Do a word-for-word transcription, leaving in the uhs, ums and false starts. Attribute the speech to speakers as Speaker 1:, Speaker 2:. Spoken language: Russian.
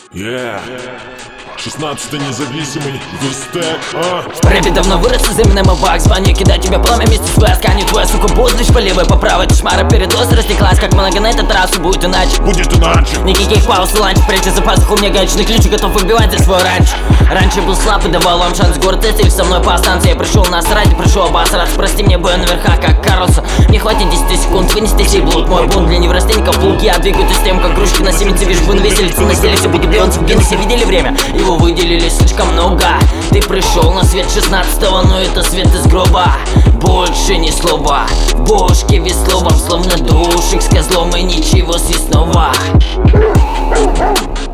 Speaker 1: Yeah. шестнадцатый независимый Вистек, а?
Speaker 2: Рэпе давно вырос из Эминема Бакс Банни, кидать тебя пламя вместе с Веск. А не твоя, сука, будешь по левой, по правой. Шмара передоз растеклась, как много на этот раз. Будет иначе,
Speaker 1: будет иначе.
Speaker 2: Никаких пауз и ланч, прячь за пазуху, у меня гаечный ключ и готов выбивать за свой ранч. Раньше был слаб и давал вам шанс. Город тестили со мной по станции. Я пришел насрать, пришел обосраться. Прости мне, бой наверха, как Карлсон. Не хватит десяти секунд, вынести сей блуд. Мой бунт для неврастенников, плуг. Я двигаю систему, как кружки на семечке. Вижу, вы навеселите, населите, буду бьонцы в Гиннесе. Видели время? Его выделили слишком много. Ты пришел на свет шестнадцатого, но это свет из гроба. Больше ни слова, в бошке весло вам словно душик с козлом и ничего съестного.